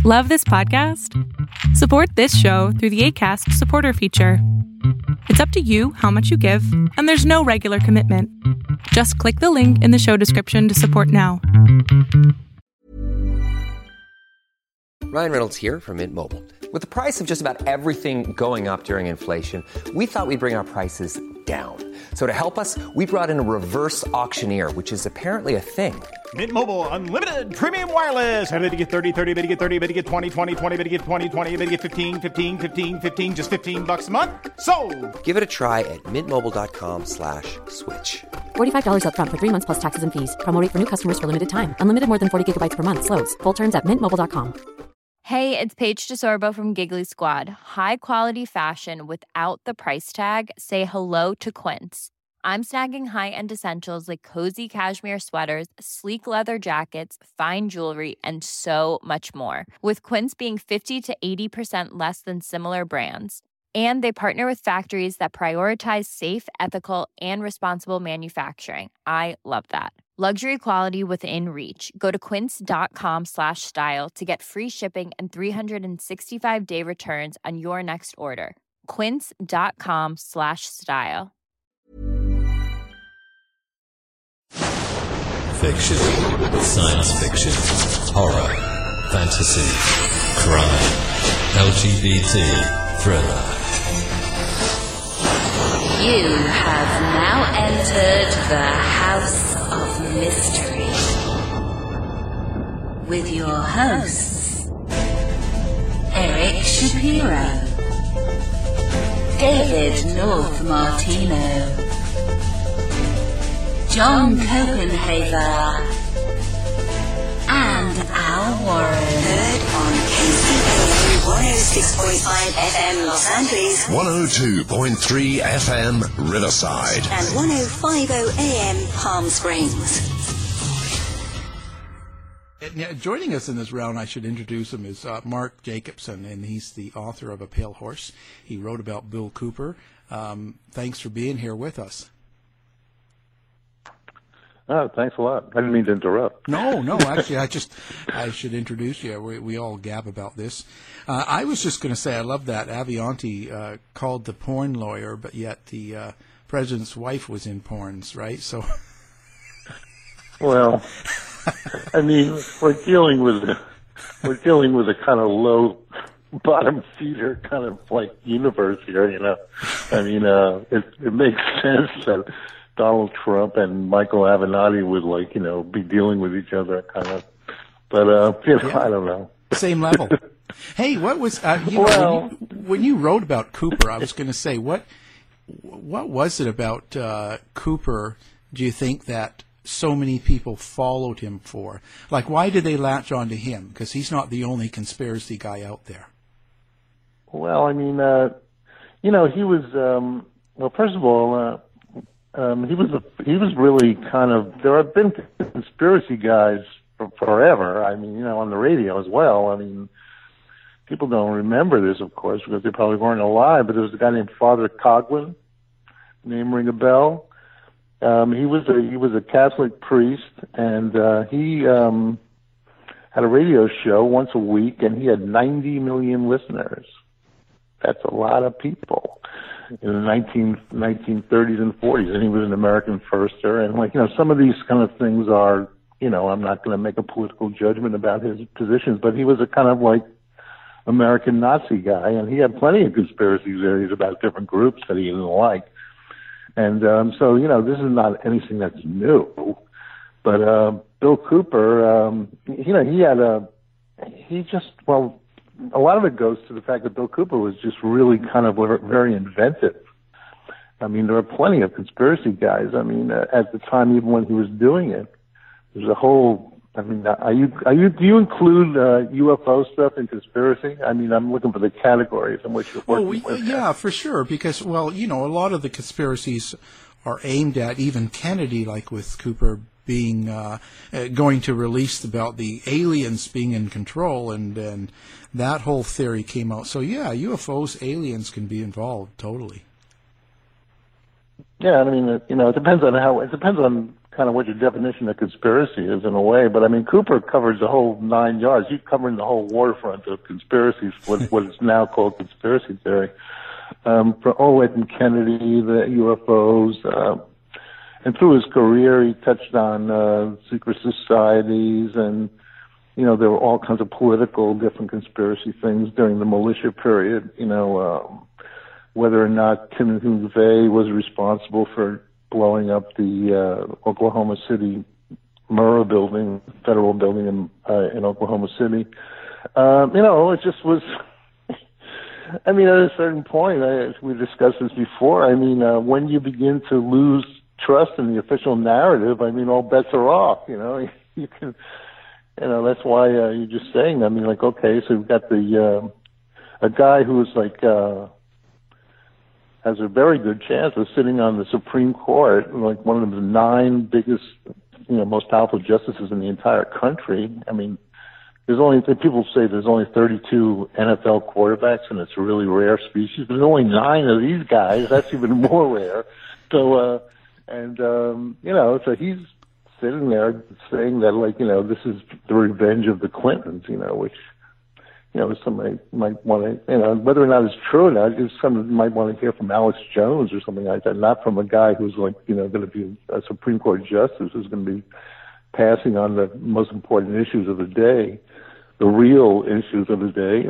Love this podcast? Support this show through the Acast supporter feature. It's up to you how much you give, and there's no regular commitment. Just click the link in the show description to support now. Ryan Reynolds here from Mint Mobile. With the price of just about everything going up during inflation, we thought we'd bring our prices down. So to help us, we brought in a reverse auctioneer, which is apparently a thing. Mint Mobile Unlimited Premium Wireless. How to get 30, 30, bit to get 30, bit to get 20, 20, 20, bit to get 20, 20, bit to get 15, 15, 15, 15, just $15 a month? Sold! Give it a try at mintmobile.com/switch. $45 up front for 3 months plus taxes and fees. Promo rate for new customers for limited time. Unlimited more than 40 gigabytes per month. Slows full terms at mintmobile.com. Hey, it's Paige DeSorbo from Giggly Squad. High quality fashion without the price tag. Say hello to Quince. I'm snagging high-end essentials like cozy cashmere sweaters, sleek leather jackets, fine jewelry, and so much more. With Quince being 50 to 80% less than similar brands. And they partner with factories that prioritize safe, ethical, and responsible manufacturing. I love that. Luxury quality within reach. Go to quince.com/style to get free shipping and 365-day returns on your next order. Quince.com/style. Fiction, science fiction, horror, fantasy, crime, LGBT, thriller. You have now entered the House of Mystery with your hosts, Eric Shapiro, David North Martino, John Copenhaver, and Al Warren. Heard on KCAA 106.5 FM Los Angeles, 102.3 FM Riverside, and 105.0 AM Palm Springs. Joining us in this round, I should introduce him, is Mark Jacobson, and he's the author of A Pale Horse. He wrote about Bill Cooper. Thanks for being here with us. Oh, thanks a lot. I didn't mean to interrupt. No, actually, I should introduce you. We all gab about this. I was just going to say, I love that Avianti called the porn lawyer, but yet the president's wife was in porns, right? So, well, I mean, we're dealing with a kind of low bottom feeder kind of like universe here, you know. I mean, it makes sense that Donald Trump and Michael Avenatti would, like, you know, be dealing with each other, kind of. But, you know, I don't know. Same level. Hey, what was, when you wrote about Cooper, I was going to say, what was it about Cooper, do you think, that so many people followed him for? Like, why did they latch on to him? Because he's not the only conspiracy guy out there. Well, I mean, you know, he was, well, first of all, he was really kind of, there have been conspiracy guys for forever. I mean, you know, on the radio as well. I mean, people don't remember this, of course, because they probably weren't alive, but there was a guy named Father Coughlin. Name ring a bell? He was a Catholic priest, and he had a radio show once a week, and he had 90 million listeners. That's a lot of people in the 1930s and 40s, and he was an American firster. And, like, you know, some of these kind of things are, you know, I'm not going to make a political judgment about his positions, but he was a kind of like American Nazi guy, and he had plenty of conspiracy theories about different groups that he didn't like. And so, you know, this is not anything that's new. But Bill Cooper, you know, a lot of it goes to the fact that Bill Cooper was just really kind of very inventive. I mean, there are plenty of conspiracy guys. I mean, at the time, even when he was doing it, there's a whole. I mean, do you include UFO stuff in conspiracy? I mean, I'm looking for the categories in which you're working with. Yeah, for sure. Because, well, you know, a lot of the conspiracies are aimed at even Kennedy, like with Cooper being going to release about the aliens being in control, and that whole theory came out. So yeah, UFOs, aliens can be involved totally. Yeah, I mean, you know, it depends on kind of what your definition of conspiracy is in a way. But I mean, Cooper covers the whole 9 yards. He's covering the whole waterfront of conspiracies, what is now called conspiracy theory. All the way from Kennedy, the UFOs, and through his career, he touched on secret societies, and there were all kinds of political, different conspiracy things during the militia period. Whether or not Timothy McVeigh was responsible for blowing up the Oklahoma City Murrah building, federal building in Oklahoma City. It just was. I mean, at a certain point, we discussed this before. I mean, when you begin to lose trust in the official narrative, I mean, all bets are off. You can, that's why you're just saying. I mean, like, okay, so we've got a guy who's like has a very good chance of sitting on the Supreme Court, like one of the 9 biggest, most powerful justices in the entire country. I mean, people say there's only 32 NFL quarterbacks, and it's a really rare species. There's only 9 of these guys. That's even more rare. So, so he's sitting there saying that, like, this is the revenge of the Clintons, which, somebody might want to, whether or not it's true or not, somebody might want to hear from Alex Jones or something like that, not from a guy who's like, going to be a Supreme Court justice who's going to be passing on the most important issues of the day, the real issues of the day.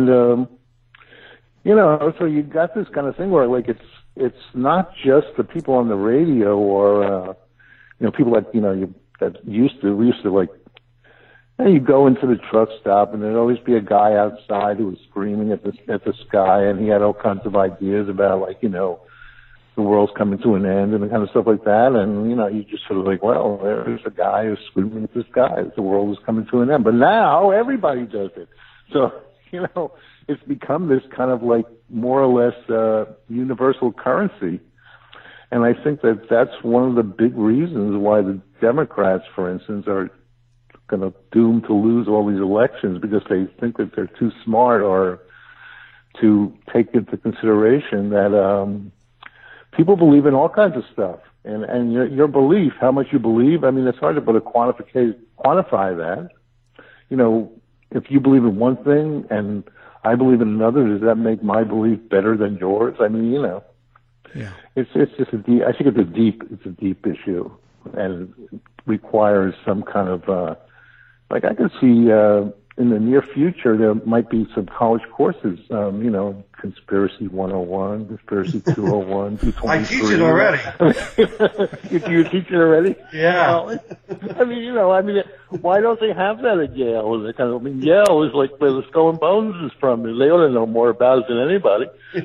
So you got this kind of thing where, like, it's not just the people on the radio or, people that, that we used to like, you go into the truck stop and there'd always be a guy outside who was screaming at the sky, and he had all kinds of ideas about, like, the world's coming to an end and the kind of stuff like that. And, you just sort of like, well, there's a guy who's screaming at the sky. The world is coming to an end. But now everybody does it. So, it's become this kind of like more or less universal currency. And I think that that's one of the big reasons why the Democrats, for instance, are going to doom to lose all these elections, because they think that they're too smart or to take into consideration that people believe in all kinds of stuff. And your belief, how much you believe, I mean, it's hard to put quantify that. If you believe in one thing and I believe in another, does that make my belief better than yours? I mean, yeah. It's just I think it's a deep issue, and it requires some kind of, like, I could see in the near future there might be some college courses, Conspiracy 101, Conspiracy 201, 223. I teach it already. You teach it already? Yeah. Why don't they have that at Yale? Yale is like where the Skull and Bones is from. They ought to know more about it than anybody.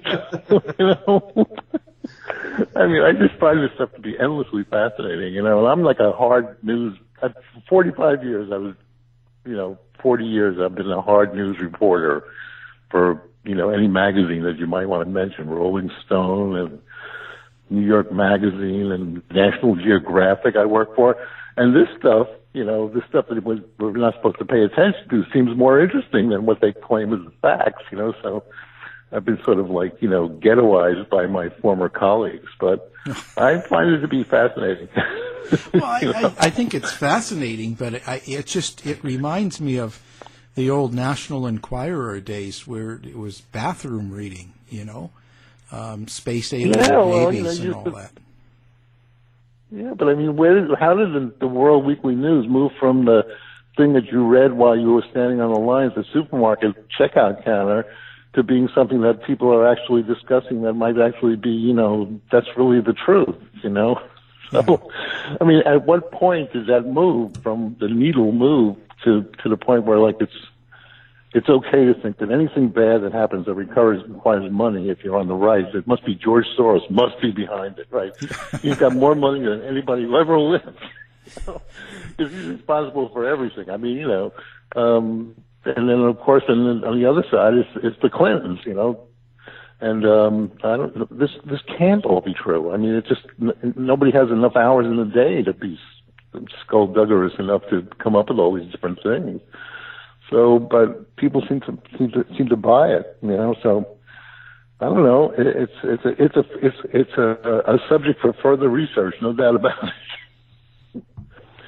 I just find this stuff to be endlessly fascinating, and I'm like a hard news. For 45 years, I was, 40 years I've been a hard news reporter for, any magazine that you might want to mention, Rolling Stone and New York Magazine and National Geographic I work for. And this stuff, this stuff that we're not supposed to pay attention to seems more interesting than what they claim as the facts, so I've been sort of like, ghettoized by my former colleagues, but I find it to be fascinating. Well, I think it's fascinating, but it reminds me of the old National Enquirer days where it was bathroom reading, space aliens and all that. Yeah, but I mean, how did the World Weekly News move from the thing that you read while you were standing on the line at the supermarket checkout counter to being something that people are actually discussing that might actually be, that's really the truth, So, I mean, at what point does that move from the needle move to the point where, like, it's okay to think that anything bad that happens that requires money, if you're on the right, it must be George Soros must be behind it, right? He's got more money than anybody who ever lived. Because he's responsible for everything. I mean, and then, of course, on the other side is the Clintons, And I don't know, this can't all be true. I mean, nobody has enough hours in the day to be skullduggerous enough to come up with all these different things. So, but people seem to buy it, So I don't know. It's a subject for further research, no doubt about it.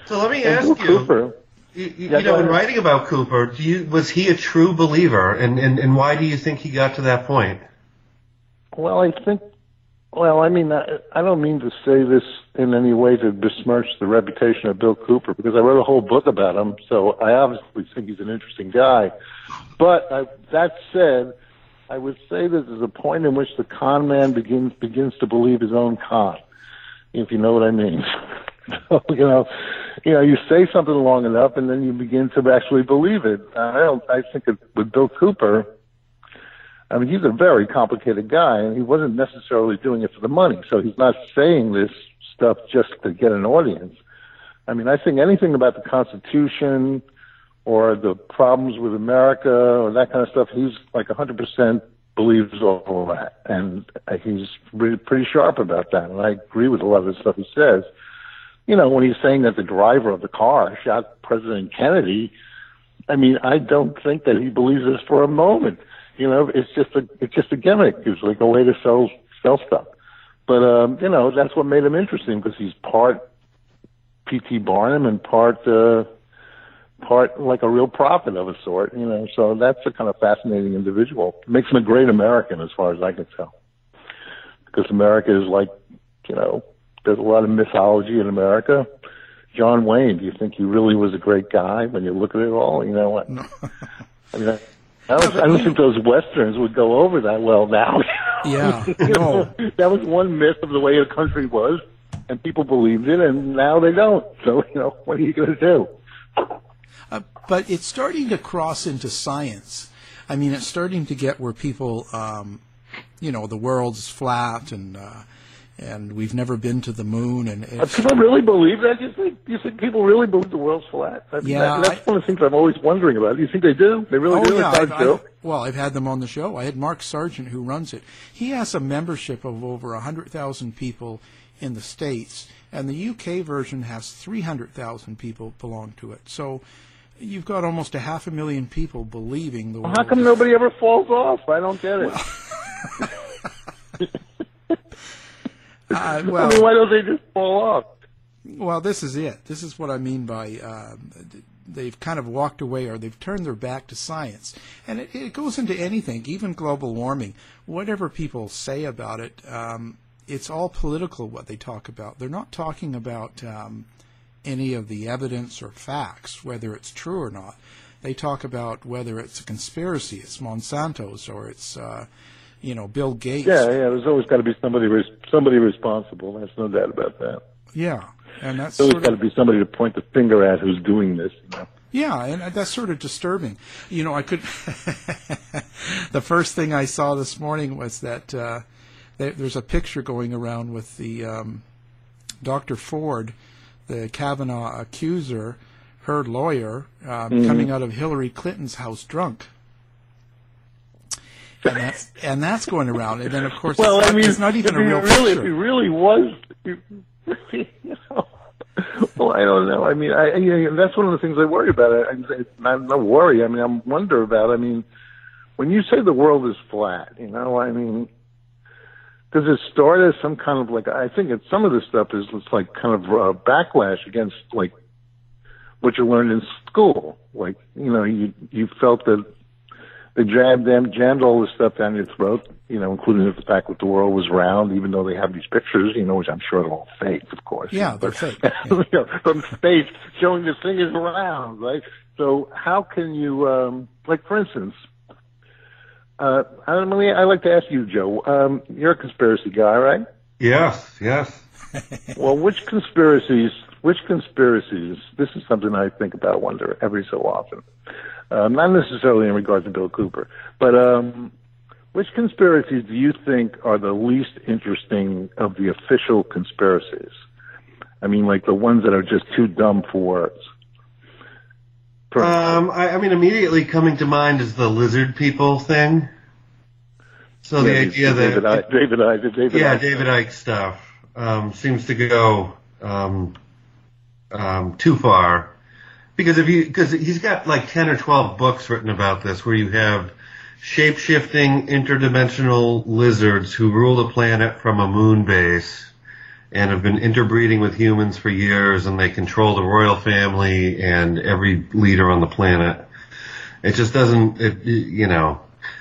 So let me ask you. Cooper, you know, in writing about Cooper, was he a true believer, and why do you think he got to that point? Well, I mean, I don't mean to say this in any way to besmirch the reputation of Bill Cooper, because I wrote a whole book about him, so I obviously think he's an interesting guy. But that said, I would say that there's a point in which the con man begins to believe his own con, if you know what I mean. So, you say something long enough, and then you begin to actually believe it. I think with Bill Cooper, I mean, he's a very complicated guy, and he wasn't necessarily doing it for the money. So he's not saying this stuff just to get an audience. I mean, I think anything about the Constitution or the problems with America or that kind of stuff, he's like 100% believes all of that. And he's really pretty sharp about that. And I agree with a lot of the stuff he says. You know, when he's saying that the driver of the car shot President Kennedy, I mean, I don't think that he believes this for a moment. You know, it's just a gimmick. It's like a way to sell stuff. But, that's what made him interesting, because he's part P.T. Barnum and part like a real prophet of a sort, so that's a kind of fascinating individual. It makes him a great American as far as I can tell. Because America is like, there's a lot of mythology in America. John Wayne, do you think he really was a great guy when you look at it all? No. I mean, I don't think those Westerns would go over that well now. Yeah. No. That was one myth of the way the country was, and people believed it, and now they don't. So, what are you going to do? But it's starting to cross into science. I mean, it's starting to get where people, the world's flat, and we've never been to the moon. And people really believe that? You think people really believe the world's flat? That's one of the things I'm always wondering about. Do you think they do? They really do? Yeah, I've had them on the show. I had Mark Sargent, who runs it. He has a membership of over 100,000 people in the States, and the UK version has 300,000 people belong to it. So you've got almost 500,000 people believing the world. How come nobody ever falls off? I don't get it. I mean, why don't they just fall off? Well, this is it. This is what I mean by they've kind of walked away, or they've turned their back to science. And it goes into anything, even global warming. Whatever people say about it, it's all political what they talk about. They're not talking about any of the evidence or facts, whether it's true or not. They talk about whether it's a conspiracy, it's Monsanto's, or it's Bill Gates. Yeah. There's always got to be somebody responsible. There's no doubt about that. Yeah, and that's always got to be somebody to point the finger at who's doing this. Yeah, and that's sort of disturbing. I could. The first thing I saw this morning was that there's a picture going around with the Dr. Ford, the Kavanaugh accuser, her lawyer, coming out of Hillary Clinton's house drunk. And that's going around. And then, of course, it's not even a real picture. If he really was, well, I don't know. I mean, that's one of the things I worry about. It's not worry. I mean, I wonder about. I mean, when you say the world is flat, I mean, does it start as some kind of like? I think some of this stuff is like kind of backlash against like what you learned in school. Like, you felt that they jammed all this stuff down your throat, including the fact that the world was round, even though they have these pictures, which I'm sure they're all fake, of course. Yeah, they're fake. Yeah. From space, showing this thing is round, right? So how can you, like, for instance, I like to ask you, Joe, you're a conspiracy guy, right? Yes. Well, which conspiracies, this is something I think about, wonder every so often. Not necessarily in regard to Bill Cooper, but which conspiracies do you think are the least interesting of the official conspiracies? I mean, like the ones that are just too dumb for words. I mean, immediately coming to mind is the lizard people thing. So the idea that David Icke stuff seems to go too far. Because he's got like 10 or 12 books written about this, where you have shape-shifting interdimensional lizards who rule the planet from a moon base, and have been interbreeding with humans for years, and they control the royal family and every leader on the planet. It just doesn't, you know.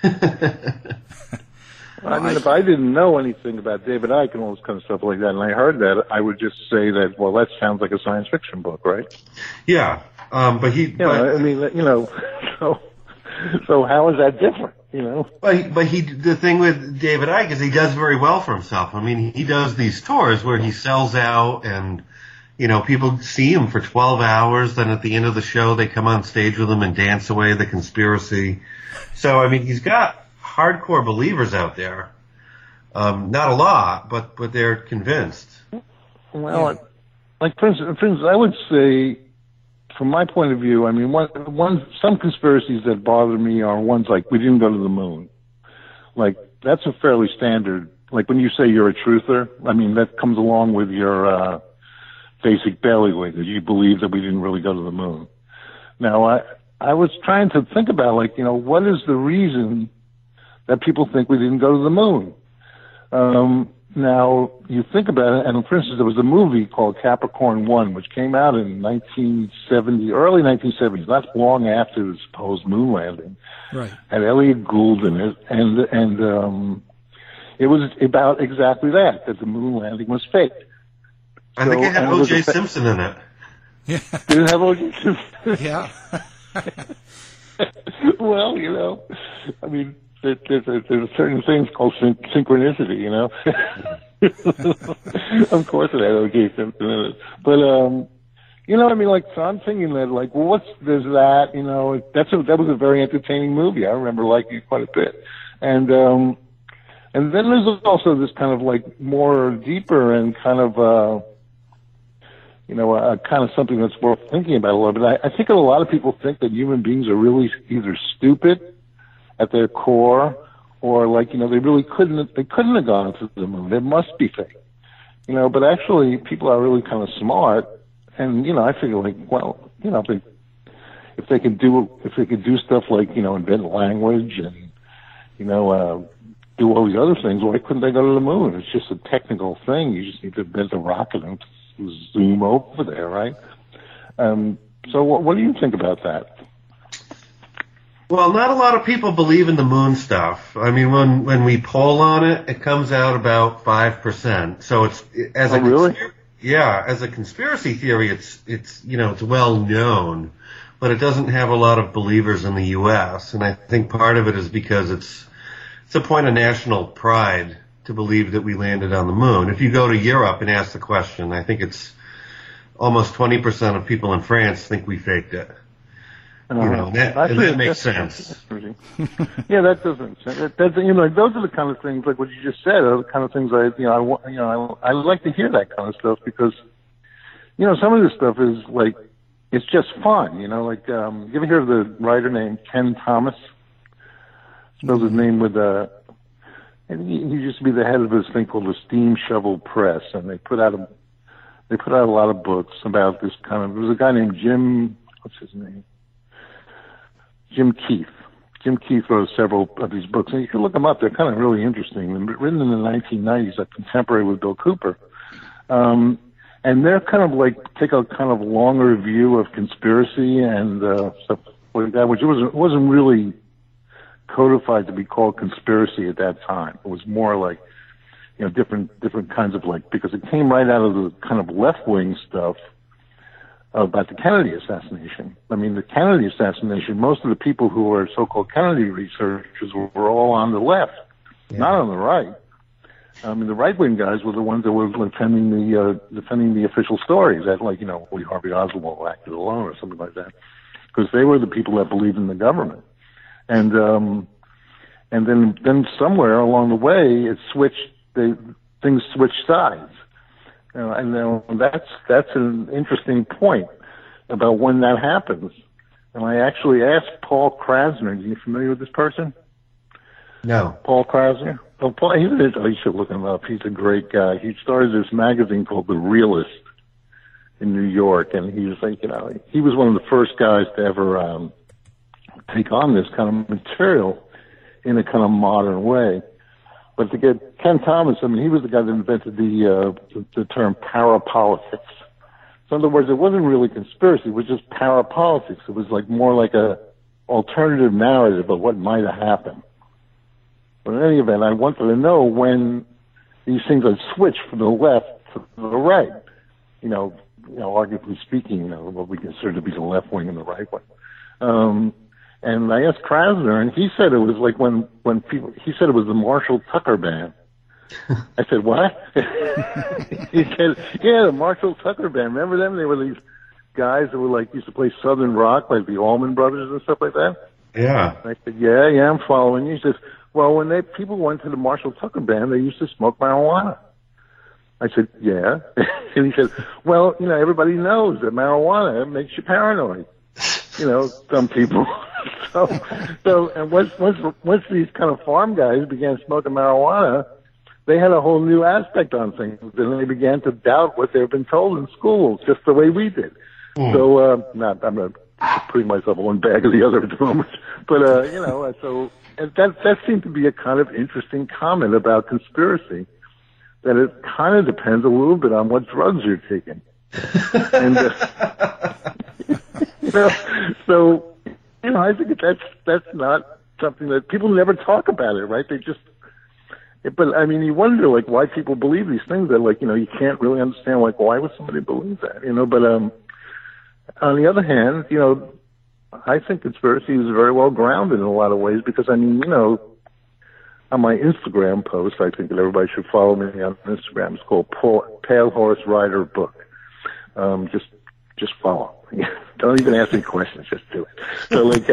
I mean, if I didn't know anything about David Icke and all this kind of stuff like that, and I heard that, I would just say that, well, that sounds like a science fiction book, right? Yeah, but he... You know, I mean, you know, so how is that different, you know? But the thing with David Icke is he does very well for himself. I mean, he does these tours where he sells out and, you know, people see him for 12 hours, then at the end of the show they come on stage with him and dance away the conspiracy. So, I mean, he's got hardcore believers out there. Not a lot, but they're convinced. Well, like, for instance, I would say, from my point of view, I mean, some conspiracies that bother me are ones like, we didn't go to the moon. Like, that's a fairly standard, like when you say you're a truther, I mean, that comes along with your basic bailiwick, that you believe that we didn't really go to the moon. Now, I was trying to think about, like, you know, what is the reason that people think we didn't go to the moon? Now, you think about it, and for instance, there was a movie called Capricorn 1, which came out in 1970, early 1970s, not long after the supposed moon landing. Right. Had Elliot Gould in it, and it was about exactly that the moon landing was fake. I think it had O.J. Simpson in it. Yeah. Did it have O.J. Simpson? Yeah. Well, you know, I mean, there's certain things called synchronicity, you know. Of course it had O.J. Simpson in it. But, you know, I mean, like, so I'm thinking that, like, well, there's that, you know, that was a very entertaining movie. I remember liking it quite a bit. And then there's also this kind of, like, more deeper and kind of, you know, kind of something that's worth thinking about a little bit. I think that a lot of people think that human beings are really either stupid at their core, or, like, you know, they couldn't have gone to the moon. It must be fake, you know. But actually, people are really kind of smart, and, you know, I figure, like, well, you know, if they could do stuff like, you know, invent language and, you know, do all these other things, why couldn't they go to the moon? It's just a technical thing. You just need to invent a rocket and zoom over there, right? So what do you think about that? Well, not a lot of people believe in the moon stuff. I mean, when we poll on it, it comes out about 5%. So it's really? As a conspiracy theory, it's you know, it's well known, but it doesn't have a lot of believers in the U.S. And I think part of it is because it's a point of national pride to believe that we landed on the moon. If you go to Europe and ask the question, I think it's almost 20% of people in France think we faked it. You know, that makes sense. Yeah, that doesn't. That, you know, those are the kind of things, like what you just said, are the kind of things I like to hear that kind of stuff, because, you know, some of this stuff is like, it's just fun, you know, like, you ever hear of the writer named Ken Thomas? Spells his name with and he used to be the head of this thing called the Steam Shovel Press, and they put out a lot of books about this kind of. There was a guy named Jim. What's his name? Jim Keith. Jim Keith wrote several of these books, and you can look them up. They're kind of really interesting. They're written in the 1990s, a contemporary with Bill Cooper, and they're kind of like take a kind of longer view of conspiracy and stuff like that, which wasn't really codified to be called conspiracy at that time. It was more like, you know, different kinds of, like, because it came right out of the kind of left-wing stuff about the Kennedy assassination. I mean, the Kennedy assassination, most of the people who were so-called Kennedy researchers were all on the left, not on the right. I mean, the right-wing guys were the ones that were defending the official stories, that, like, you know, Lee Harvey Oswald acted alone or something like that, because they were the people that believed in the government. And then somewhere along the way, things switched sides. And that's an interesting point about when that happens. And I actually asked Paul Krasner. Are you familiar with this person? No. Paul Krasner? Oh, Paul, you should look him up. He's a great guy. He started this magazine called The Realist in New York, and he was like, you know, he was one of the first guys to ever take on this kind of material in a kind of modern way. But to get Ken Thomas, I mean, he was the guy that invented the term parapolitics. So in other words, it wasn't really conspiracy, it was just parapolitics. It was like more like a alternative narrative of what might have happened. But in any event, I wanted to know when these things had switched from the left to the right. You know, arguably speaking, what we consider to be the left wing and the right wing. And I asked Krasner, and he said it was like when people, he said it was the Marshall Tucker Band. I said, what? He said, yeah, the Marshall Tucker Band. Remember them? They were these guys that were like, used to play Southern rock, like the Allman Brothers and stuff like that. Yeah. I said, yeah, I'm following you. He says, well, when people went to the Marshall Tucker Band, they used to smoke marijuana. I said, yeah. And he said, well, everybody knows that marijuana makes you paranoid. Some people. So, and once these kind of farm guys began smoking marijuana, they had a whole new aspect on things, and they began to doubt what they've been told in school, just the way we did. So, I'm not putting myself on one bag or the other at the moment, but so and that seemed to be a kind of interesting comment about conspiracy, that it kind of depends a little bit on what drugs you're taking, and so. I think that's not something that people never talk about it, right? But I mean, you wonder like why people believe these things that like, you can't really understand like why would somebody believe that, but, on the other hand, I think conspiracy is very well grounded in a lot of ways because I mean, on my Instagram post, I think that everybody should follow me on Instagram. It's called Pale Horse Rider Book. Just follow. Don't even ask any questions. Just do it. So like,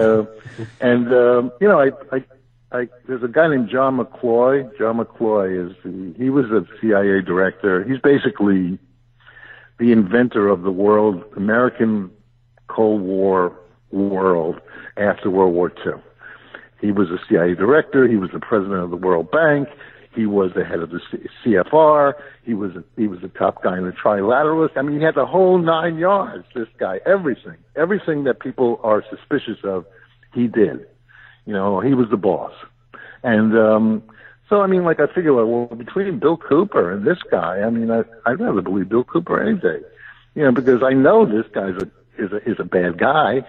there's a guy named John McCloy. John McCloy he was a CIA director. He's basically the inventor of the American Cold War world after World War II. He was a CIA director. He was the president of the World Bank. He was the head of the CFR. He was the top guy in the Trilateralists. I mean, he had the whole 9 yards, this guy. Everything that people are suspicious of, he did. He was the boss. And, so, I mean, like, I figure, well, between Bill Cooper and this guy, I mean, I'd rather believe Bill Cooper any day. Because I know this guy's is a bad guy.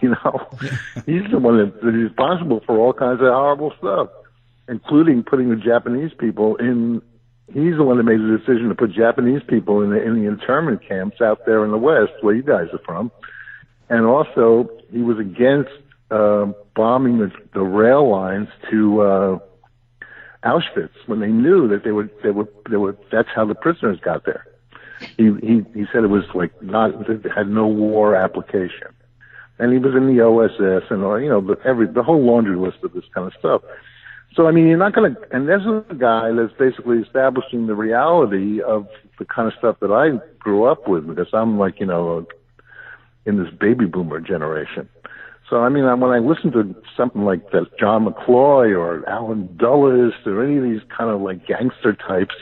He's the one that is responsible for all kinds of horrible stuff, including putting the Japanese people in. He's the one that made the decision to put Japanese people in the internment camps out there in the West, where you guys are from. And also, he was against bombing the rail lines to Auschwitz when they knew that they were. That's how the prisoners got there. He said it was like it had no war application, and he was in the OSS and the whole laundry list of this kind of stuff. So, I mean, you're not going to, and this is a guy that's basically establishing the reality of the kind of stuff that I grew up with because I'm like, in this baby boomer generation. So, I mean, when I listen to something like that, John McCloy or Alan Dulles or any of these kind of like gangster types,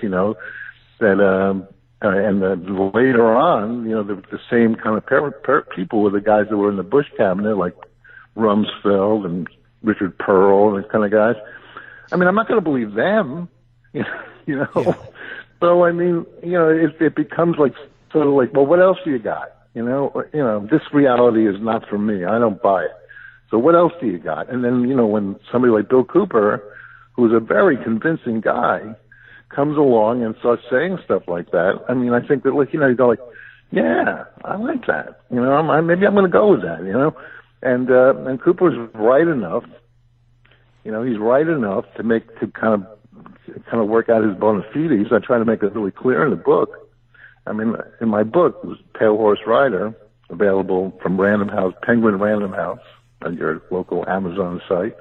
that, and later on, the same kind of people were the guys that were in the Bush cabinet, like Rumsfeld and Richard Pearl and these kind of guys. I mean, I'm not going to believe them, Yeah. So, I mean, it becomes like sort of like, well, what else do you got? This reality is not for me. I don't buy it. So what else do you got? And then, when somebody like Bill Cooper, who's a very convincing guy, comes along and starts saying stuff like that, I mean, I think that, like, you go like, yeah, I like that. Maybe I'm going to go with that, And Cooper's right enough. He's right enough to kind of work out his bona fides. I try to make it really clear in the book. I mean, in my book, it was Pale Horse Rider, available from Random House, Penguin Random House, on your local Amazon site.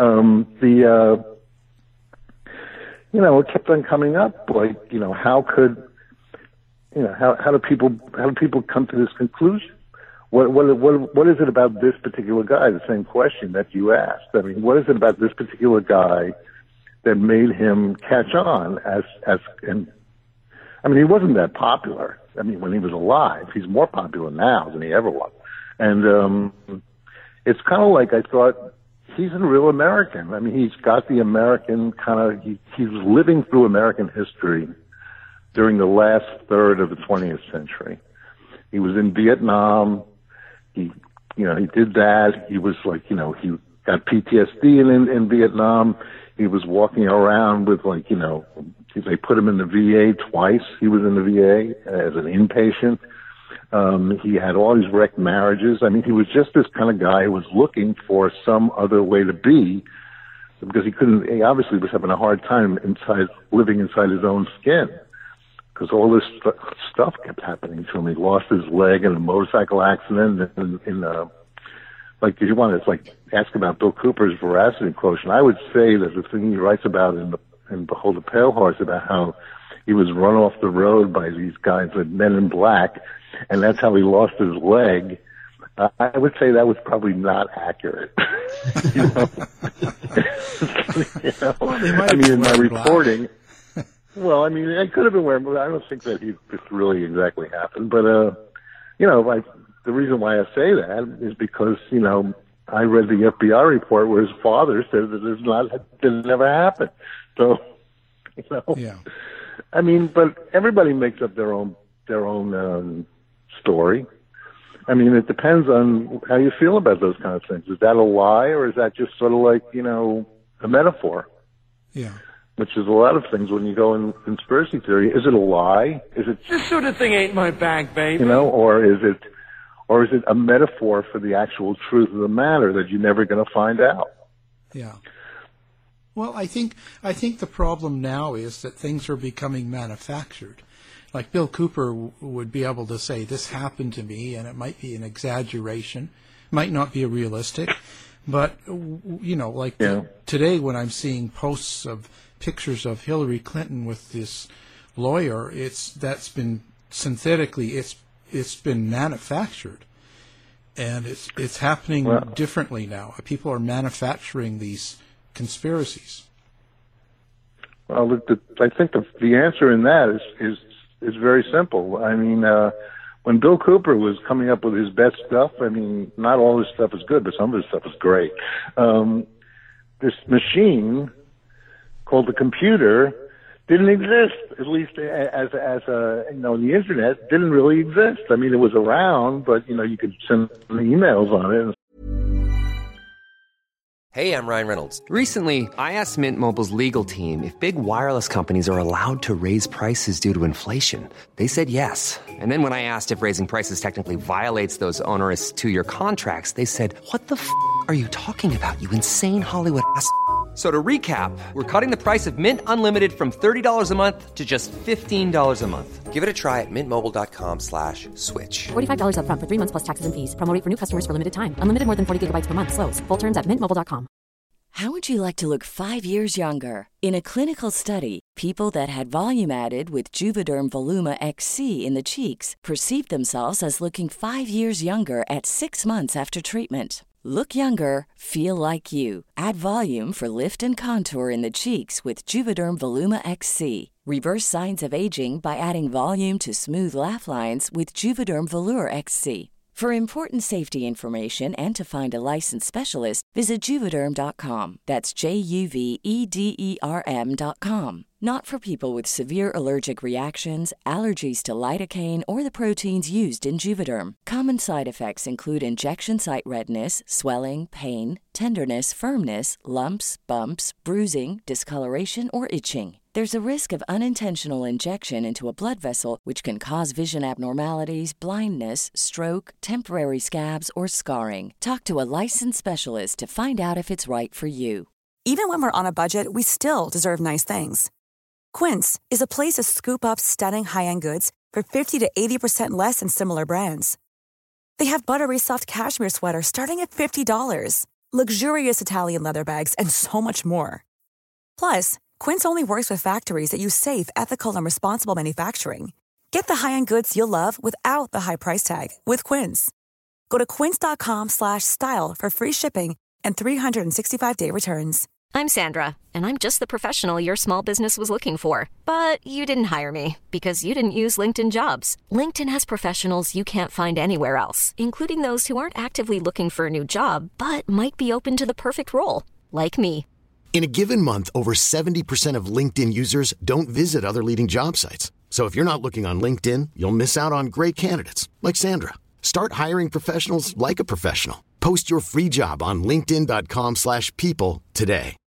It kept on coming up. Like, how do people come to this conclusion? What is it about this particular guy? The same question that you asked. I mean, what is it about this particular guy that made him catch on and I mean, he wasn't that popular. I mean, when he was alive, he's more popular now than he ever was. And, it's kind of like I thought he's a real American. I mean, he's got the American kind of, he's living through American history during the last third of the 20th century. He was in Vietnam. He did that. He was like, he got PTSD in Vietnam. He was walking around with they put him in the VA twice. He was in the VA as an inpatient. He had all these wrecked marriages. I mean, he was just this kind of guy who was looking for some other way to be because he obviously was having a hard time living inside his own skin because all this stuff kept happening to him. He lost his leg in a motorcycle accident if you want to ask about Bill Cooper's veracity quotient, I would say that the thing he writes about in Behold the Pale Horse about how he was run off the road by these guys, like Men in Black, and that's how he lost his leg. I would say that was probably not accurate. In my reporting, it could have been wearing, but I don't think that this really exactly happened. But, the reason why I say that is because, I read the FBI report where his father said that it never happened. So, Yeah. I mean, but everybody makes up their own story. I mean, it depends on how you feel about those kind of things. Is that a lie, or is that just sort of like, a metaphor? Yeah. Which is a lot of things when you go in conspiracy theory. Is it a lie? Is it this sort of thing ain't my bag, baby? Or is it a metaphor for the actual truth of the matter that you're never going to find out? Yeah. Well, I think the problem now is that things are becoming manufactured. Like Bill Cooper would be able to say, this happened to me, and it might be an exaggeration, might not be realistic, but, today when I'm seeing posts of pictures of Hillary Clinton with this lawyer, that's been synthetically, it's been manufactured. And it's happening differently now. People are manufacturing these conspiracies. Well, I think the answer in that is very simple. I mean, when Bill Cooper was coming up with his best stuff, I mean, not all his stuff is good, but some of his stuff is great. This machine called the computer didn't exist, at least as the internet didn't really exist. I mean, it was around, but, you could send emails on it. Hey, I'm Ryan Reynolds. Recently, I asked Mint Mobile's legal team if big wireless companies are allowed to raise prices due to inflation. They said yes. And then when I asked if raising prices technically violates those onerous 2-year contracts, they said, what the f*** are you talking about, you insane Hollywood ass f- So to recap, we're cutting the price of Mint Unlimited from $30 a month to just $15 a month. Give it a try at mintmobile.com/switch. $45 up front for 3 months plus taxes and fees. Promo rate for new customers for limited time. Unlimited more than 40 gigabytes per month. Slows full terms at mintmobile.com. How would you like to look 5 years younger? In a clinical study, people that had volume added with Juvederm Voluma XC in the cheeks perceived themselves as looking 5 years younger at 6 months after treatment. Look younger, feel like you. Add volume for lift and contour in the cheeks with Juvederm Voluma XC. Reverse signs of aging by adding volume to smooth laugh lines with Juvederm Volure XC. For important safety information and to find a licensed specialist, visit Juvederm.com. That's JUVEDERM.com. Not for people with severe allergic reactions, allergies to lidocaine, or the proteins used in Juvederm. Common side effects include injection site redness, swelling, pain, tenderness, firmness, lumps, bumps, bruising, discoloration, or itching. There's a risk of unintentional injection into a blood vessel, which can cause vision abnormalities, blindness, stroke, temporary scabs, or scarring. Talk to a licensed specialist to find out if it's right for you. Even when we're on a budget, we still deserve nice things. Quince is a place to scoop up stunning high-end goods for 50 to 80% less than similar brands. They have buttery soft cashmere sweaters starting at $50, luxurious Italian leather bags, and so much more. Plus, Quince only works with factories that use safe, ethical, and responsible manufacturing. Get the high-end goods you'll love without the high price tag with Quince. Go to quince.com/style for free shipping and 365-day returns. I'm Sandra, and I'm just the professional your small business was looking for. But you didn't hire me because you didn't use LinkedIn Jobs. LinkedIn has professionals you can't find anywhere else, including those who aren't actively looking for a new job, but might be open to the perfect role, like me. In a given month, over 70% of LinkedIn users don't visit other leading job sites. So if you're not looking on LinkedIn, you'll miss out on great candidates like Sandra. Start hiring professionals like a professional. Post your free job on linkedin.com/people today.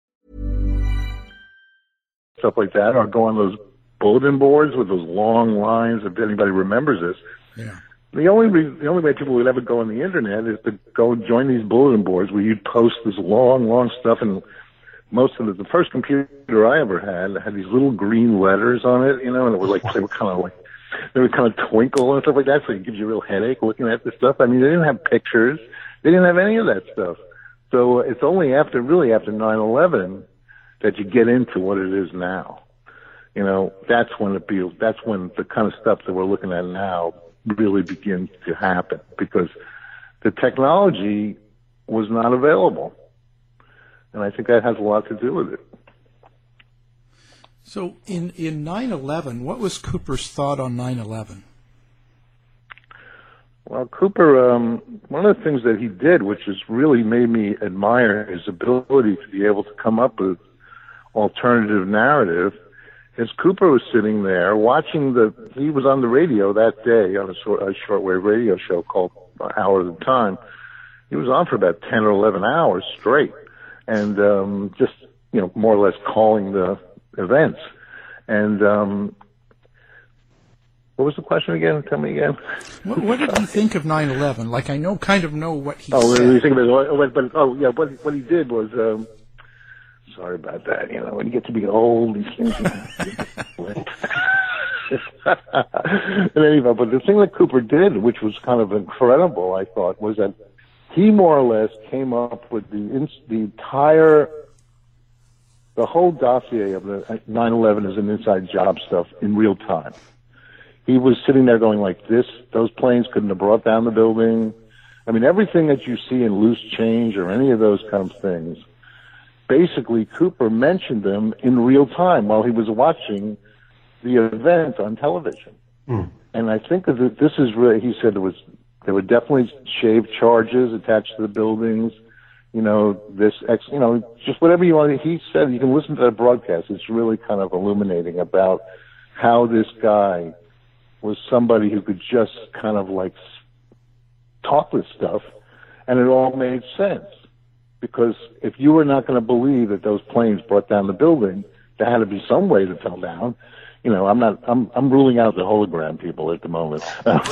Stuff like that, or go on those bulletin boards with those long lines, if anybody remembers this. Yeah. The only way people would ever go on the internet is to go and join these bulletin boards where you'd post this long stuff, and most of the first computer I ever had these little green letters on it, and it was like they would kind of twinkle and stuff like that, so it gives you a real headache looking at this stuff. I mean, they didn't have pictures, they didn't have any of that stuff. So it's only after 9/11 that you get into what it is now. That's when the kind of stuff that we're looking at now really begins to happen, because the technology was not available. And I think that has a lot to do with it. So in 9/11, what was Cooper's thought on 9/11? Well, Cooper, one of the things that he did, which has really made me admire his ability to be able to come up with alternative narrative, is Cooper was sitting there watching he was on the radio that day on a shortwave radio show called Hour at a Time. He was on for about 10 or 11 hours straight, and just, more or less calling the events. And what was the question again? Tell me again. What did he think of 9/11? Like, I kind of know what he said. Oh, you think of it? What he did was, sorry about that. When you get to be old, these things. Anyway, but the thing that Cooper did, which was kind of incredible, I thought, was that he more or less came up with the whole dossier of the 9/11 is an inside job stuff in real time. He was sitting there going like this, those planes couldn't have brought down the building. I mean, everything that you see in Loose Change or any of those kind of things, basically Cooper mentioned them in real time while he was watching the event on television. And I think that this is really, he said there were definitely shaved charges attached to the buildings. Just whatever you want. He said, you can listen to that broadcast. It's really kind of illuminating about how this guy was somebody who could just kind of like talk this stuff, and it all made sense. Because if you were not going to believe that those planes brought down the building, there had to be some way to fell down. I'm ruling out the hologram people at the moment.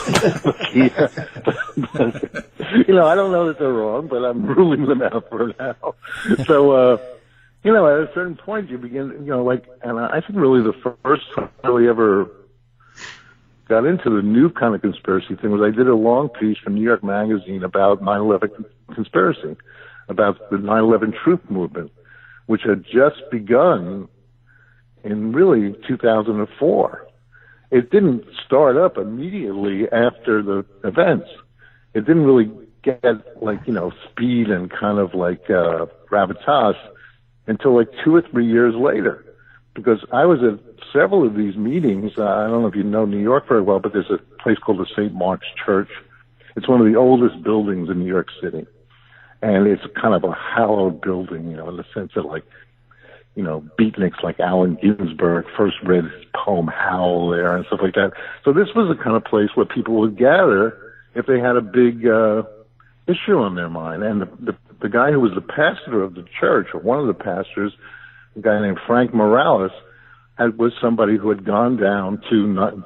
I don't know that they're wrong, but I'm ruling them out for now. So, at a certain point you begin, and I think really the first time I really ever got into the new kind of conspiracy thing was I did a long piece for New York Magazine about 9/11 conspiracy, about the 9/11 truth movement, which had just begun in really 2004. It didn't start up immediately after the events. It didn't really get speed and kind of gravitas until 2 or 3 years later. Because I was at several of these meetings. I don't know if you know New York very well, but there's a place called the St. Mark's Church. It's one of the oldest buildings in New York City. And it's kind of a hallowed building, in the sense that beatniks like Allen Ginsberg first read his poem Howl there and stuff like that. So this was the kind of place where people would gather if they had a big issue on their mind. And the guy who was the pastor of the church, or one of the pastors, a guy named Frank Morales, was somebody who had gone down to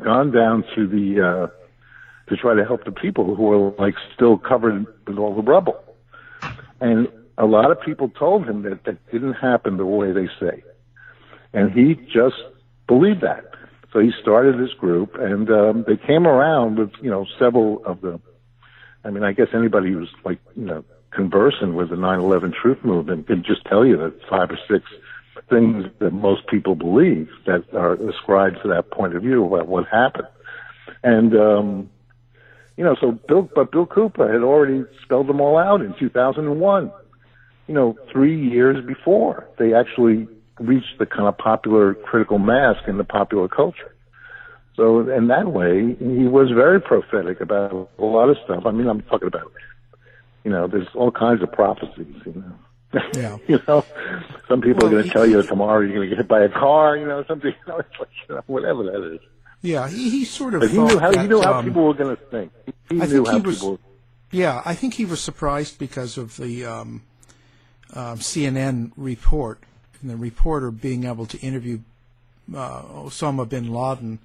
try to help the people who were still covered with all the rubble. And a lot of people told him that didn't happen the way they say. And he just believed that. So he started this group, and they came around with, several of the, I guess anybody who's conversant with the 9/11 truth movement can just tell you that 5 or 6 things that most people believe that are ascribed to that point of view about what happened. And, Bill Cooper had already spelled them all out in 2001. 3 years before they actually reached the kind of popular critical mass in the popular culture. So in that way, he was very prophetic about a lot of stuff. I mean, I'm talking about, there's all kinds of prophecies, Yeah. Some people are going to tell you tomorrow you're going to get hit by a car, something, it's like, whatever that is. Yeah, he sort of. But he knew how people were going to think. He knew how people. Yeah, I think he was surprised because of the CNN report, and the reporter being able to interview Osama bin Laden,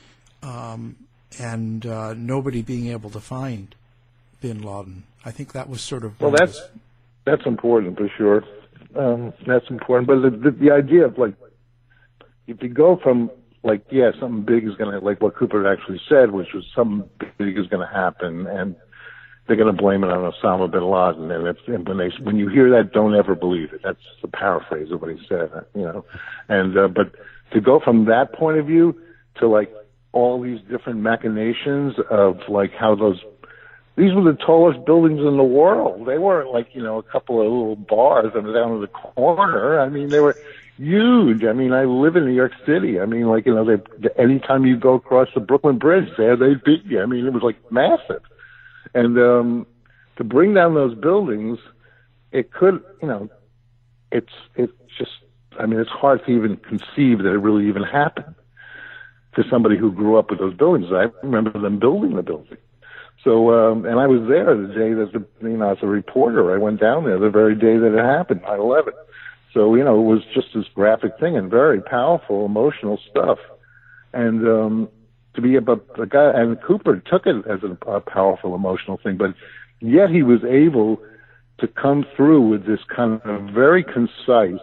and nobody being able to find bin Laden. I think that was sort of. Well, that's important for sure. That's important, but the idea of if you go from something big is going to, like what Cooper actually said, which was something big is going to happen, and they're going to blame it on Osama bin Laden. And when you hear that, don't ever believe it. That's a paraphrase of what he said, And but to go from that point of view to all these different machinations of how these were the tallest buildings in the world. They weren't a couple of little bars down in the corner. I mean, they were huge. I mean, I live in New York City. I mean, anytime you go across the Brooklyn Bridge there, they beat you. I mean, it was massive. And to bring down those buildings, it could, it's just, I mean, it's hard to even conceive that it really even happened to somebody who grew up with those buildings. I remember them building the building. So, and I was there the day that as a reporter, I went down there the very day that it happened, 9/11. So, it was just this graphic thing and very powerful, emotional stuff. And to be about the guy, and Cooper took it as a powerful, emotional thing, but yet he was able to come through with this kind of very concise,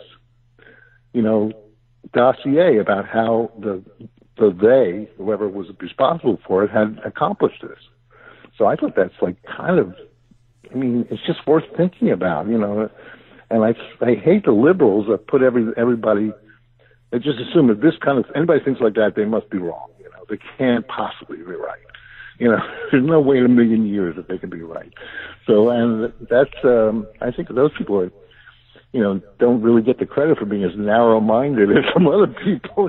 dossier about how they, whoever was responsible for it, had accomplished this. So I thought that's it's just worth thinking about, And I hate the liberals that put everybody. They just assume that anybody thinks like that, they must be wrong. They can't possibly be right. There's no way in a million years that they can be right. So, and that's I think those people are, don't really get the credit for being as narrow-minded as some other people.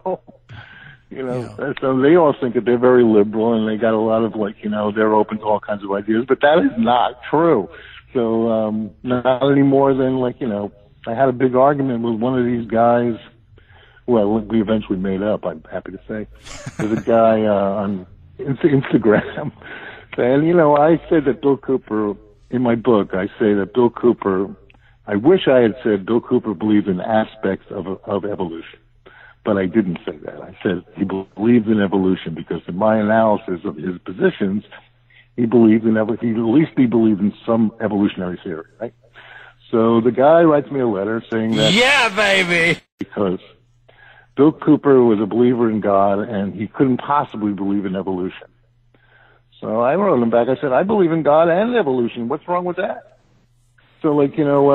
So they all think that they're very liberal and they got a lot of they're open to all kinds of ideas, but that is not true. So, not any more than I had a big argument with one of these guys. Well, we eventually made up, I'm happy to say. There's a guy, on Instagram. And, I said that Bill Cooper, in my book, I say that Bill Cooper, I wish I had said Bill Cooper believed in aspects of evolution. But I didn't say that. I said he believed in evolution because in my analysis of his positions, he believed in at least he believed in some evolutionary theory, right? So the guy writes me a letter saying that... Yeah, baby! Because Bill Cooper was a believer in God and he couldn't possibly believe in evolution. So I wrote him back. I said, I believe in God and evolution. What's wrong with that? So it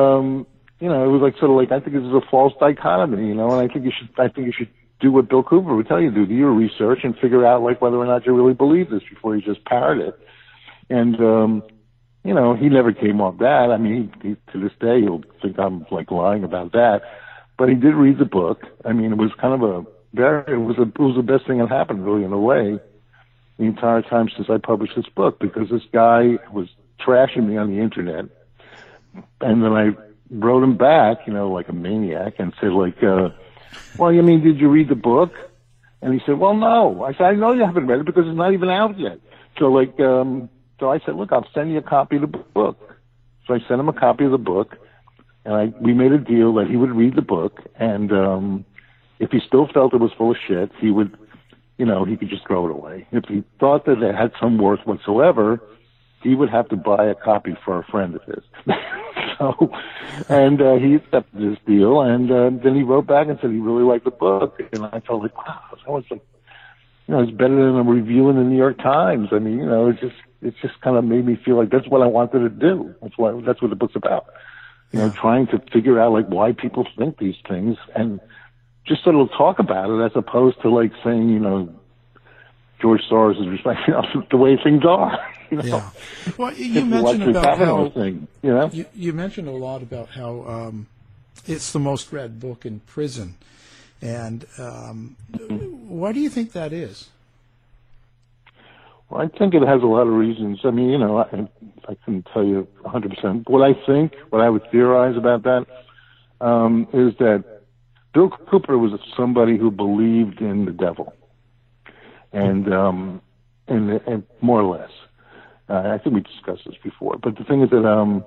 was I think this is a false dichotomy, and I think you should do what Bill Cooper would tell you to do your research and figure out whether or not you really believe this before you just parrot it. And, he never came off that. I mean, he to this day, he'll think I'm lying about that, but he did read the book. I mean, it was kind of it was the best thing that happened really in a way the entire time since I published this book, because this guy was trashing me on the internet. And then I wrote him back, like a maniac, and said, well, did you read the book? And he said, well, no. I said, I know you haven't read it because it's not even out yet. So, so I said, look, I'll send you a copy of the book. So I sent him a copy of the book, and we made a deal that he would read the book, and if he still felt it was full of shit, he would, he could just throw it away. If he thought that it had some worth whatsoever, he would have to buy a copy for a friend of his. So, and he accepted this deal, and then he wrote back and said he really liked the book, and I felt wow, that was it's better than a review in the New York Times. I mean, it just kind of made me feel like that's what I wanted to do. That's what the book's about. Trying to figure out why people think these things and just sort of talk about it as opposed to saying, George Soros is reflecting the way things are. You know? Yeah. Well, you mentioned about how thing, you know? You mentioned a lot about how it's the most read book in prison, and why do you think that is? Well, I think it has a lot of reasons. I mean, you know, I couldn't tell you 100%. What I would theorize about that is that Bill Cooper was somebody who believed in the devil, and more or less. I think we discussed this before. But the thing is that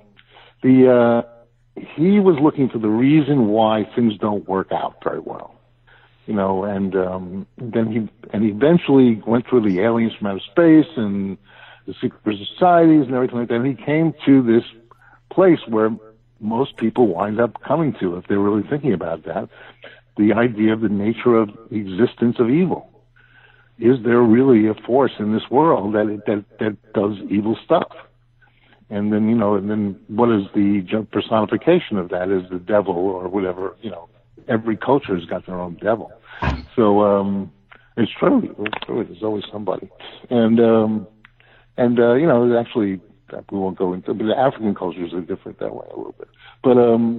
he was looking for the reason why things don't work out very well. You know, and then he eventually went through the aliens from outer space and the secret societies and everything like that. And he came to this place where most people wind up coming to, if they're really thinking about that, the idea of the nature of the existence of evil. Is there really a force in this world that does evil stuff? And then, you know, and then what is the personification of that? Is the devil or whatever, you know. Every culture has got their own devil. So, it's true. There's always somebody. And you know, actually, we won't go into, but the African cultures are different that way a little bit. But,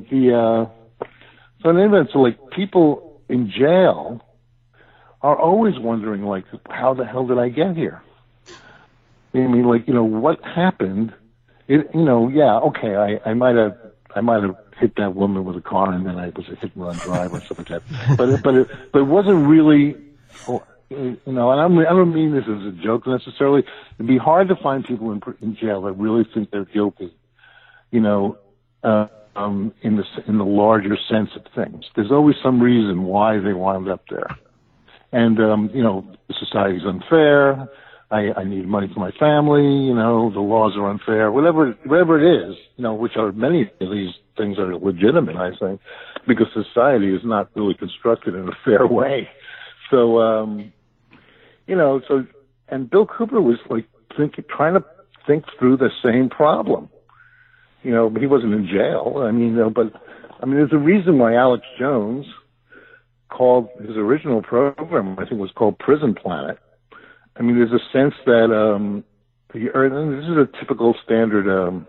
so in any event, so like people in jail are always wondering, like, how the hell did I get here? I mean, like, you know, what happened? You know, yeah, okay, I might have hit that woman with a car, and then I was a hit and run driver or something like that. But it wasn't really, you know. And I don't mean this as a joke necessarily. It'd be hard to find people in jail that really think they're guilty, you know, in the larger sense of things. There's always some reason why they wound up there, and you know, the society's unfair. I need money for my family, you know, the laws are unfair, whatever it is, you know, which are many of these things are legitimate, I think, because society is not really constructed in a fair way. So, you know, and Bill Cooper was like trying to think through the same problem. You know, he wasn't in jail. I mean, there's a reason why Alex Jones called his original program, I think, was called Prison Planet. I mean, there's a sense that this is a typical standard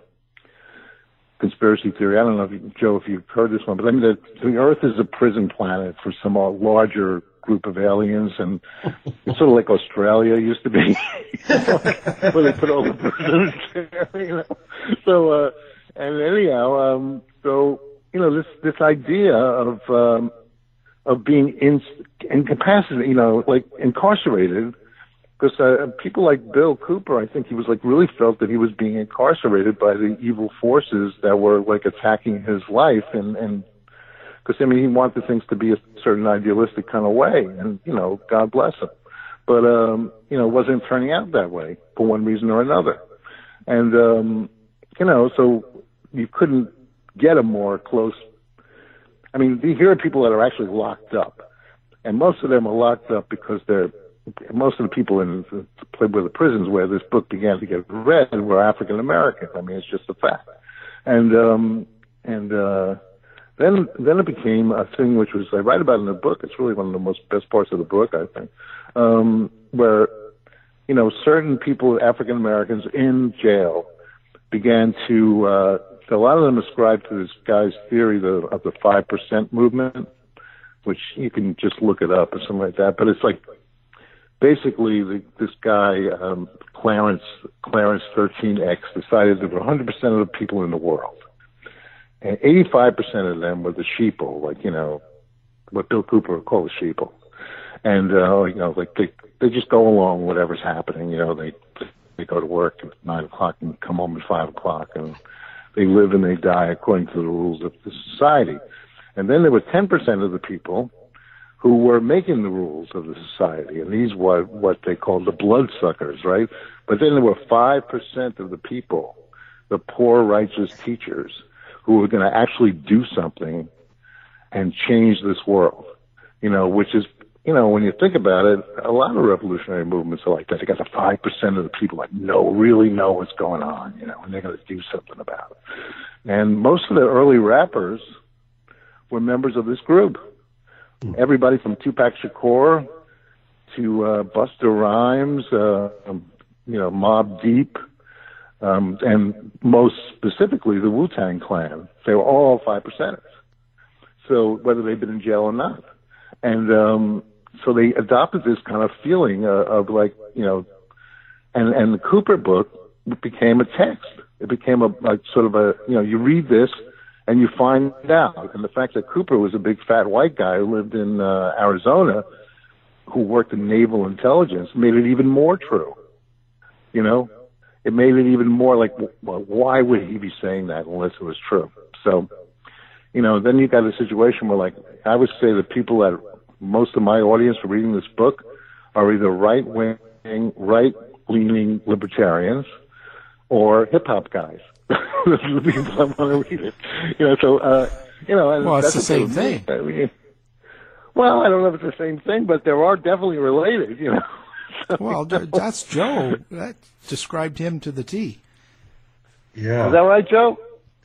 conspiracy theory. I don't know, Joe, if you've heard this one, but I mean, the Earth is a prison planet for some larger group of aliens, and it's sort of like Australia used to be, where they put all the prisoners there, you know. So, and anyhow, so you know, this idea of being incapacitated, you know, like incarcerated. Because people like Bill Cooper, I think he was like really felt that he was being incarcerated by the evil forces that were like attacking his life, and because I mean he wanted things to be a certain idealistic kind of way, and you know, God bless him, but you know, it wasn't turning out that way for one reason or another, and you know, so you couldn't get a more close. I mean, here are people that are actually locked up, and most of them are locked up because most of the people in the prisons where this book began to get read were African Americans. I mean, it's just a fact. And then it became a thing which was I write about in the book. It's really one of the best parts of the book, I think, where you know certain people, African Americans in jail, began to. So a lot of them ascribe to this guy's theory of the 5% movement, which you can just look it up or something like that. But it's like. Basically, this guy, Clarence 13X, decided there were 100% of the people in the world. And 85% of them were the sheeple, like, you know, what Bill Cooper would call the sheeple. And, you know, like they just go along with whatever's happening. You know, they go to work at 9 o'clock and come home at 5 o'clock, and they live and they die according to the rules of the society. And then there were 10% of the people who were making the rules of the society, and these were what they called the bloodsuckers, right? But then there were 5% of the people, the poor righteous teachers, who were going to actually do something and change this world, you know, which is, you know, when you think about it, a lot of revolutionary movements are like that. They got the 5% of the people that really know what's going on, you know, and they're going to do something about it. And most of the early rappers were members of this group. Everybody from Tupac Shakur to Busta Rhymes, Mobb Deep, and most specifically the Wu-Tang Clan. They were all 5%ers. So whether they've been in jail or not. And so they adopted this kind of feeling of like, and the Cooper book became a text. It became you read this and you find out. And the fact that Cooper was a big fat white guy who lived in Arizona, who worked in naval intelligence, made it even more true. It made it even more like, well, why would he be saying that unless it was true? So, then you got a situation where, like, I would say the people that most of my audience for reading this book are either right-leaning libertarians or hip-hop guys. Those are the people that want to read it. And well, it's the same thing. Well, I don't know if it's the same thing, but they are definitely related, Well, that's Joe. That described him to the T. Yeah. Is that right, Joe?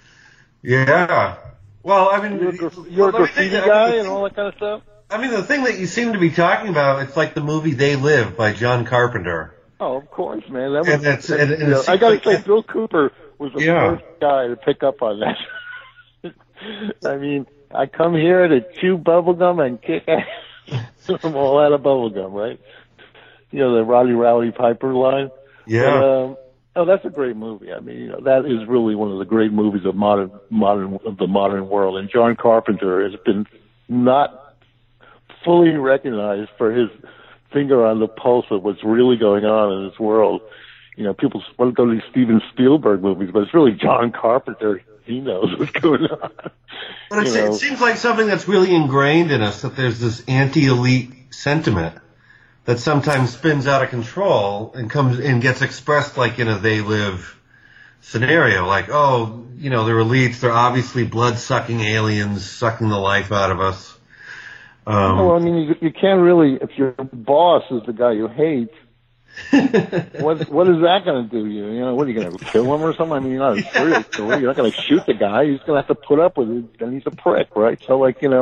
Yeah. Well, I mean, you're a graffiti guy and all that kind of stuff? I mean, the thing that you seem to be talking about, it's like the movie They Live by John Carpenter. Oh, of course, man. I got to say, Bill Cooper was the first guy to pick up on that. I mean, I come here to chew bubblegum and kick ass. I'm all out of bubblegum, right? The Rowdy Piper line. Yeah. But, that's a great movie. I mean, that is really one of the great movies of the modern world. And John Carpenter has been not fully recognized for his finger on the pulse of what's really going on in this world. People want to go to these Steven Spielberg movies, but it's really John Carpenter. He knows what's going on. But it seems like something that's really ingrained in us, that there's this anti-elite sentiment that sometimes spins out of control and comes and gets expressed like in a They Live scenario. Like, they're elites, they're obviously blood-sucking aliens sucking the life out of us. Well, I mean, you can't really, if your boss is the guy you hate, what is that going to do you? What are you going to kill him or something? I mean, you're not a serial killer. You're not going to shoot the guy. He's going to have to put up with it, and he's a prick, right? So,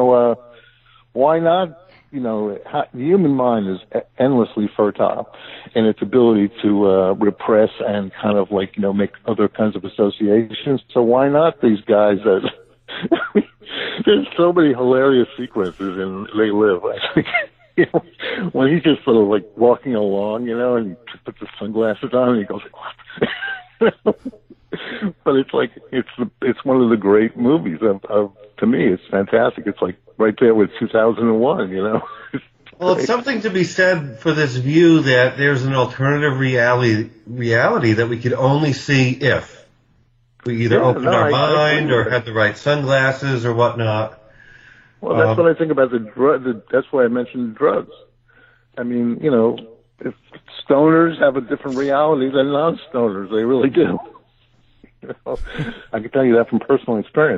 why not? The human mind is endlessly fertile in its ability to repress and kind of make other kinds of associations. So why not these guys that there's so many hilarious sequences in They Live. I think, when he's just sort of like walking along, and he puts his sunglasses on and he goes, what? But it's one of the great movies of to me. It's fantastic. It's like right there with 2001, Well, it's something to be said for this view that there's an alternative reality that we could only see if we either opened our mind or had the right sunglasses or whatnot. Well, that's what I think about the drug. That's why I mentioned drugs. I mean, if stoners have a different reality than non-stoners, they really do. I can tell you that from personal experience.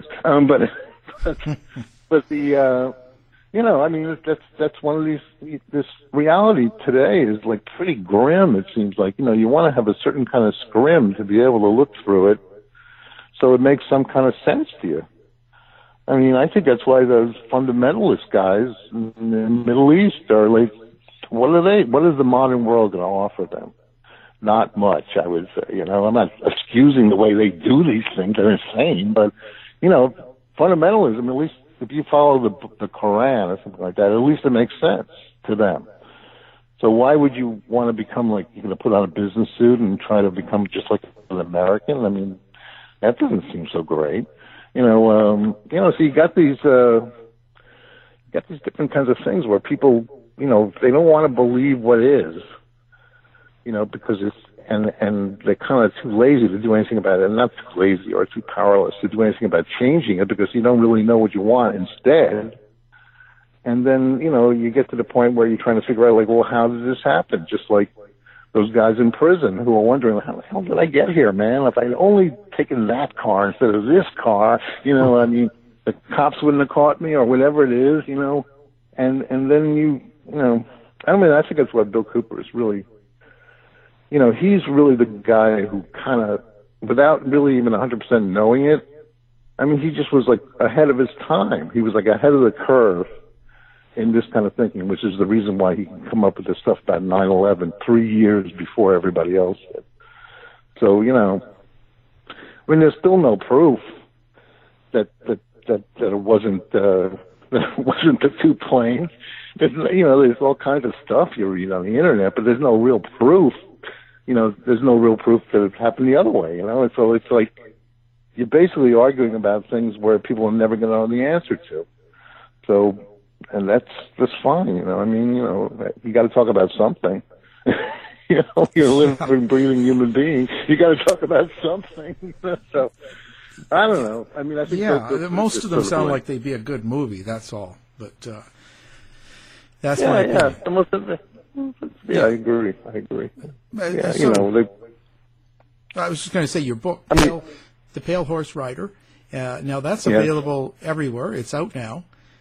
But the, I mean, that's one of these. This reality today is like pretty grim. It seems like you want to have a certain kind of scrim to be able to look through it, so it makes some kind of sense to you. I mean, I think that's why those fundamentalist guys in the Middle East are like, what are they? What is the modern world going to offer them? Not much, I would say. I'm not excusing the way they do these things. They're insane. But, fundamentalism, at least if you follow the Quran or something like that, at least it makes sense to them. So why would you want to become like, you're going to put on a business suit and try to become just like an American? I mean, that doesn't seem so great. So you got these different kinds of things where people, they don't want to believe what is, because it's, and they're kind of too lazy to do anything about it, and not too lazy or too powerless to do anything about changing it because you don't really know what you want instead. And then, you get to the point where you're trying to figure out, like, well, how did this happen? Just like those guys in prison who are wondering, how the hell did I get here, man? If I'd only taken that car instead of this car, I mean, the cops wouldn't have caught me or whatever it is, and then I think that's what Bill Cooper is really, he's really the guy who kind of, without really even 100% knowing it, I mean, he just was like ahead of his time. He was like ahead of the curve in this kind of thinking, which is the reason why he can come up with this stuff about 9/11 3 years before everybody else did. So, you know, I mean, there's still no proof that it wasn't that it wasn't the two planes. There's all kinds of stuff you read on the internet, but there's no real proof. You know, there's no real proof that it happened the other way. You know, and so it's like you're basically arguing about things where people are never going to know the answer to. So, and that's fine. You know, I mean, you know, you got to talk about something. You know, you're a living, breathing human being. You got to talk about something. So, I don't know. I mean, I think most of them sound like they'd be a good movie. That's all. But that's my opinion. Most of them. Yeah, I agree. Yeah, so, you know, I was just going to say your book, The Pale Horse Rider. Now that's available everywhere. It's out now.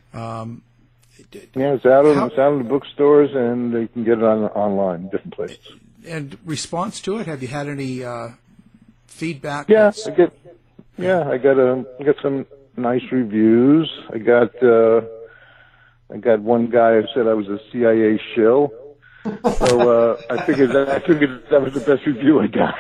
It's out in the bookstores, and you can get it online, different places. And response to it? Have you had any feedback? Yeah, I got some nice reviews. I got one guy who said I was a CIA shill. So I figured that was the best review I got.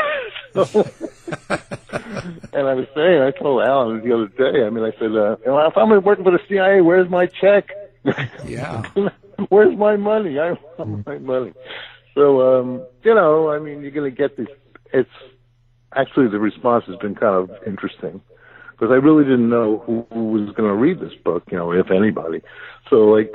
And I told Alan the other day. I mean, I said, if I'm working for the CIA, where's my check? Yeah. Where's my money? I want my money. So, you know, I mean, you're going to get this. It's actually the response has been kind of interesting because I really didn't know who was going to read this book, you know, if anybody. So, like,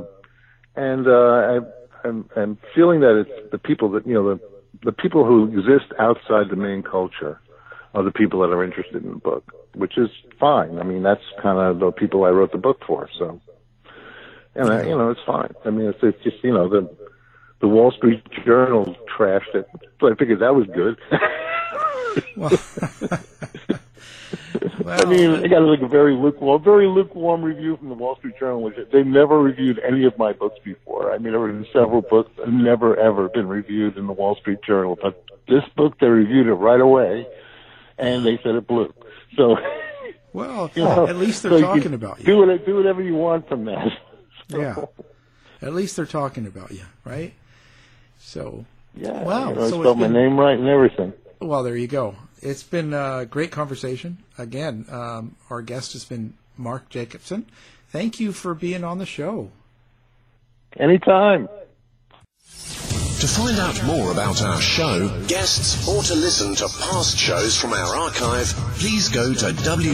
I'm feeling that it's the people that, you know, the people who exist outside the main culture are the people that are interested in the book, which is fine. I mean, that's kind of the people I wrote the book for. So, and you know, it's fine. I mean, it's just, you know, the Wall Street Journal trashed it, so I figured that was good. I mean, I got like a very lukewarm review from the Wall Street Journal, which they've never reviewed any of my books before. I mean, there were several books that have never ever been reviewed in the Wall Street Journal, but this book they reviewed it right away, and they said it blew. So, well, you know, at least they're talking about you. Do whatever you want from that. So, yeah, at least they're talking about you, right? So, yeah, wow. You know, so I spelled my name right and everything. Well, there you go. It's been a great conversation. Again, our guest has been Mark Jacobson. Thank you for being on the show. Anytime. To find out more about our show, guests, or to listen to past shows from our archive, please go to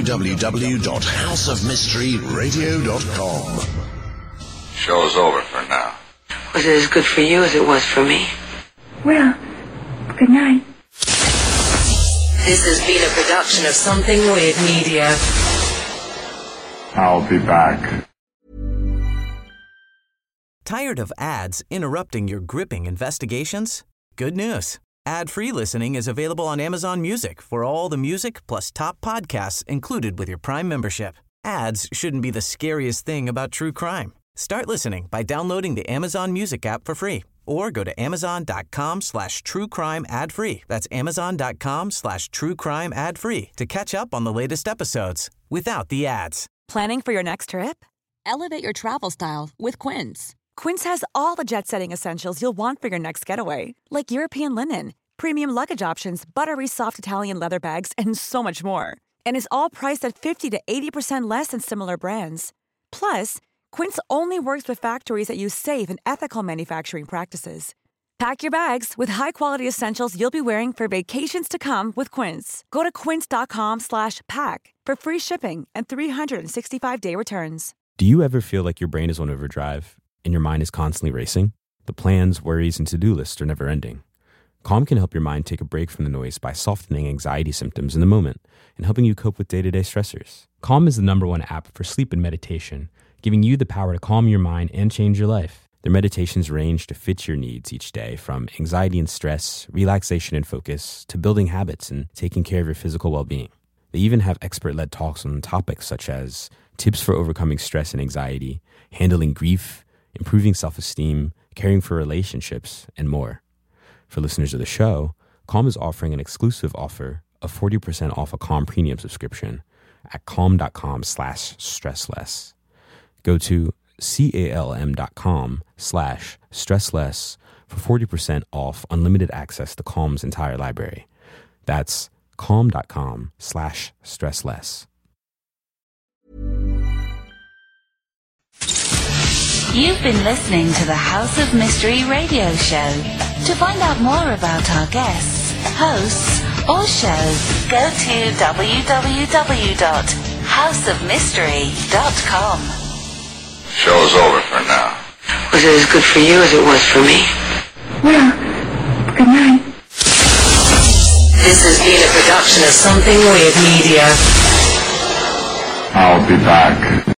www.houseofmysteryradio.com. Show's over for now. Was it as good for you as it was for me? Well, good night. This has been a production of Something Weird Media. I'll be back. Tired of ads interrupting your gripping investigations? Good news. Ad-free listening is available on Amazon Music for all the music plus top podcasts included with your Prime membership. Ads shouldn't be the scariest thing about true crime. Start listening by downloading the Amazon Music app for free or go to amazon.com/truecrime ad-free. That's amazon.com/truecrime ad-free to catch up on the latest episodes without the ads. Planning for your next trip? Elevate your travel style with Quince. Quince has all the jet-setting essentials you'll want for your next getaway, like European linen, premium luggage options, buttery soft Italian leather bags, and so much more. And is all priced at 50 to 80% less than similar brands. Plus, Quince only works with factories that use safe and ethical manufacturing practices. Pack your bags with high-quality essentials you'll be wearing for vacations to come with Quince. Go to quince.com/pack for free shipping and 365-day returns. Do you ever feel like your brain is on overdrive and your mind is constantly racing? The plans, worries, and to-do lists are never ending. Calm can help your mind take a break from the noise by softening anxiety symptoms in the moment and helping you cope with day-to-day stressors. Calm is the #1 app for sleep and meditation, giving you the power to calm your mind and change your life. Their meditations range to fit your needs each day, from anxiety and stress, relaxation and focus, to building habits and taking care of your physical well-being. They even have expert-led talks on topics such as tips for overcoming stress and anxiety, handling grief, improving self-esteem, caring for relationships, and more. For listeners of the show, Calm is offering an exclusive offer of 40% off a Calm premium subscription at calm.com/stressless. Go to calm.com/stressless for 40% off unlimited access to Calm's entire library. That's calm.com/stressless. You've been listening to the House of Mystery radio show. To find out more about our guests, hosts, or shows, go to www.houseofmystery.com. Show's over for now. Was it as good for you as it was for me? Well, good night. This has been a production of Something Weird Media. I'll be back.